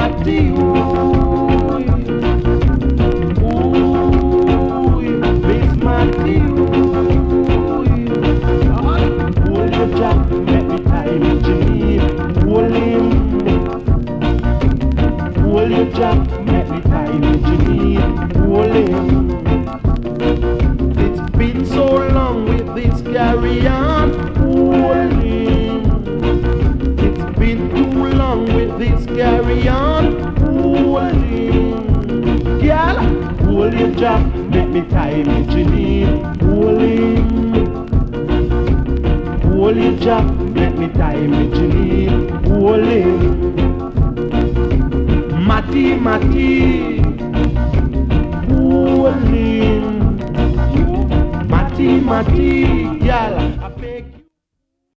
Matty, ooh, Miss Matty, hold your jack, make me tie me jeans, hold him. Hold your jack, make me tie me jeans, hold him. It's been so long with this carry-on, hold him. It's been too long with this carry-on, hold him. Girl, hold your jack, make me tie me jeans, hold him. Hold your jack, make me tie me jeans, hold him. Matty, Matty, hold him. Matty, Matty, y'all, I beg you.